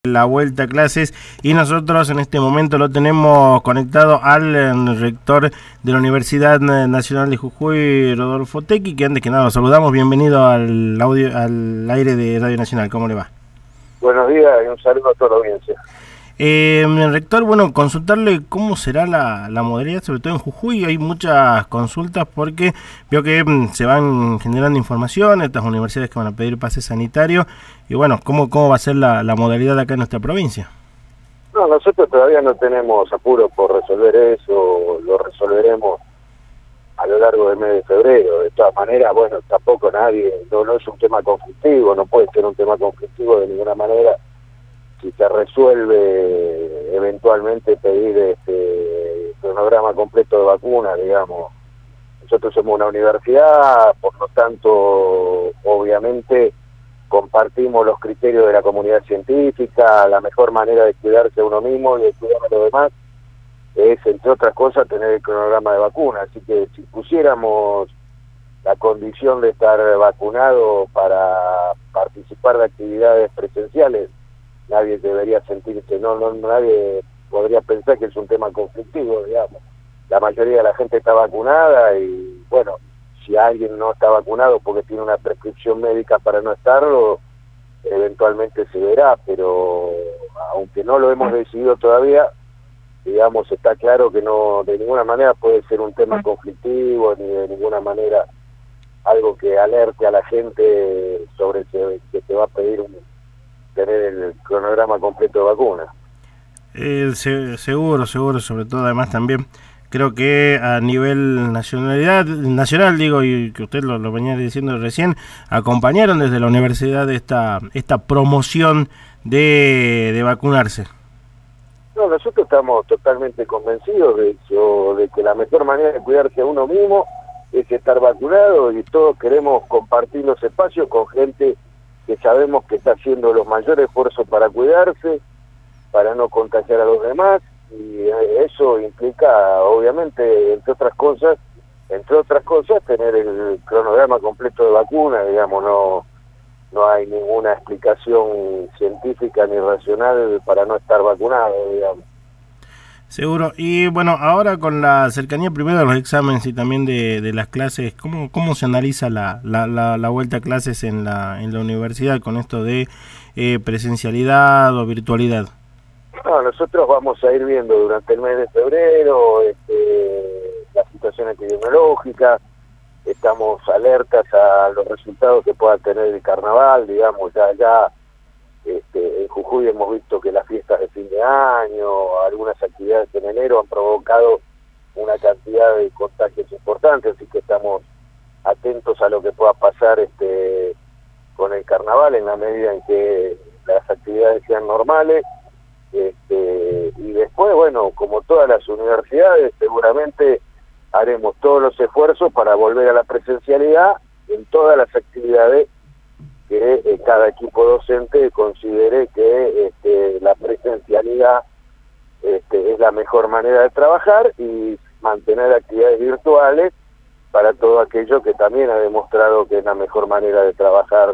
la vuelta a clases y nosotros en este momento lo tenemos conectado al rector de la Universidad Nacional de Jujuy, Rodolfo Tequi, que antes que nada lo saludamos. Bienvenido al aire de Radio Nacional. ¿Cómo le va? Buenos días y un saludo a toda la audiencia. Rector, bueno, consultarle cómo será la modalidad, sobre todo en Jujuy. Hay muchas consultas porque veo que se van generando información, estas universidades que van a pedir pase sanitario, y bueno, ¿cómo va a ser la modalidad acá en nuestra provincia? No, nosotros todavía no tenemos apuro por resolver eso, lo resolveremos a lo largo del mes de febrero. De todas maneras, bueno, tampoco nadie, no es un tema conflictivo, no puede ser un tema conflictivo de ninguna manera. Si se resuelve eventualmente pedir cronograma completo de vacunas, digamos. Nosotros somos una universidad, por lo tanto, obviamente, compartimos los criterios de la comunidad científica. La mejor manera de cuidarse a uno mismo y de cuidar a los demás es, entre otras cosas, tener el cronograma de vacunas. Así que si pusiéramos la condición de estar vacunado para participar de actividades presenciales, nadie debería sentirse, nadie podría pensar que es un tema conflictivo, digamos. La mayoría de la gente está vacunada y, bueno, si alguien no está vacunado porque tiene una prescripción médica para no estarlo, eventualmente se verá, pero aunque no lo hemos decidido todavía, digamos, está claro que no, de ninguna manera puede ser un tema conflictivo, ni de ninguna manera algo que alerte a la gente sobre que se va a pedir tener el cronograma completo de vacuna. Seguro, sobre todo además también creo que a nivel nacional digo, y que usted lo venía diciendo recién, acompañaron desde la universidad esta promoción de vacunarse. No, nosotros estamos totalmente convencidos de que la mejor manera de cuidarse a uno mismo es estar vacunado, y todos queremos compartir los espacios con gente que sabemos que está haciendo los mayores esfuerzos para cuidarse, para no contagiar a los demás, y eso implica, obviamente, entre otras cosas, tener el cronograma completo de vacuna. Digamos, no hay ninguna explicación científica ni racional para no estar vacunado, digamos. Seguro. Y bueno, ahora con la cercanía primero de los exámenes y también de las clases, ¿cómo se analiza la vuelta a clases en la universidad con esto de presencialidad o virtualidad? No, nosotros vamos a ir viendo durante el mes de febrero la situación epidemiológica. Estamos alertas a los resultados que pueda tener el carnaval, digamos. Ya en Jujuy hemos visto que las fiestas de fin de año, algunas actividades en enero han provocado una cantidad de contagios importantes, así que estamos atentos a lo que pueda pasar con el carnaval en la medida en que las actividades sean normales. Y después, bueno, como todas las universidades, seguramente haremos todos los esfuerzos para volver a la presencialidad en todas las actividades que cada equipo docente considere que la presencialidad es la mejor manera de trabajar, y mantener actividades virtuales para todo aquello que también ha demostrado que es la mejor manera de trabajar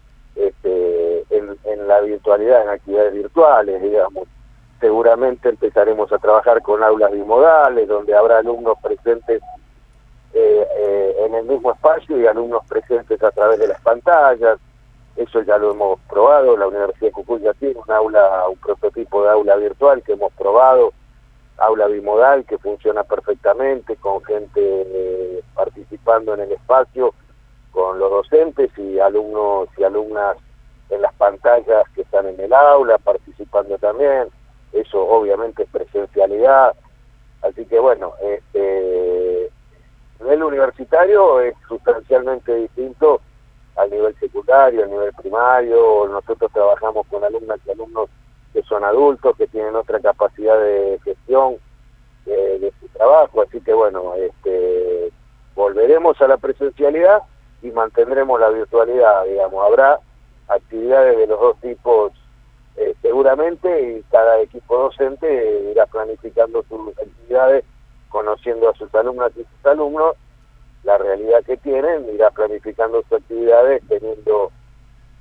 en la virtualidad, en actividades virtuales, digamos. Seguramente empezaremos a trabajar con aulas bimodales, donde habrá alumnos presentes en el mismo espacio y alumnos presentes a través de las pantallas. Eso ya lo hemos probado. La Universidad de Jujuy ya tiene un prototipo de aula virtual que hemos probado, aula bimodal, que funciona perfectamente, con gente participando en el espacio, con los docentes y alumnos y alumnas en las pantallas que están en el aula, participando también. Eso obviamente es presencialidad. Así que bueno, el nivel universitario es sustancialmente distinto al nivel secundario, al nivel primario. Nosotros trabajamos con alumnas y alumnos que son adultos, que tienen otra capacidad de gestión de su trabajo. Así que bueno, volveremos a la presencialidad y mantendremos la virtualidad, digamos. Habrá actividades de los dos tipos seguramente, y cada equipo docente irá planificando sus actividades, conociendo a sus alumnas y sus alumnos, la realidad que tienen, irá planificando sus actividades teniendo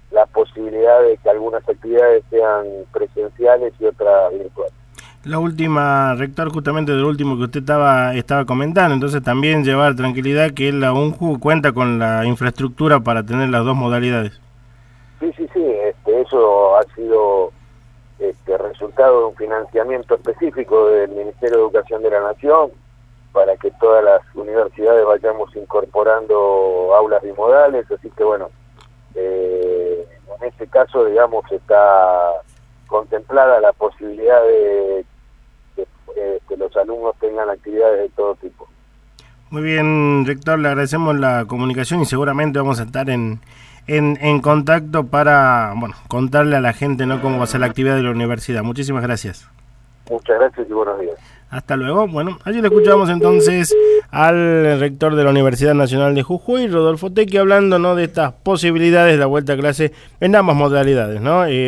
la posibilidad de que algunas actividades sean presenciales y otras virtuales. La última, rector, justamente de lo último que usted estaba comentando, entonces también llevar tranquilidad que la UNJU cuenta con la infraestructura para tener las dos modalidades. Sí, eso ha sido resultado de un financiamiento específico del Ministerio de Educación de la Nación para que todas las universidades vayamos incorporando aulas bimodales, así que bueno, en este caso, digamos, está contemplada la posibilidad de que los alumnos tengan actividades de todo tipo. Muy bien, rector, le agradecemos la comunicación y seguramente vamos a estar en contacto para contarle a la gente, ¿no?, cómo va a ser la actividad de la universidad. Muchísimas gracias. Muchas gracias y buenos días. Hasta luego. Bueno, allí le escuchamos entonces al rector de la Universidad Nacional de Jujuy, Rodolfo Tequi, hablando, ¿no?, de estas posibilidades de la vuelta a clase en ambas modalidades, ¿no?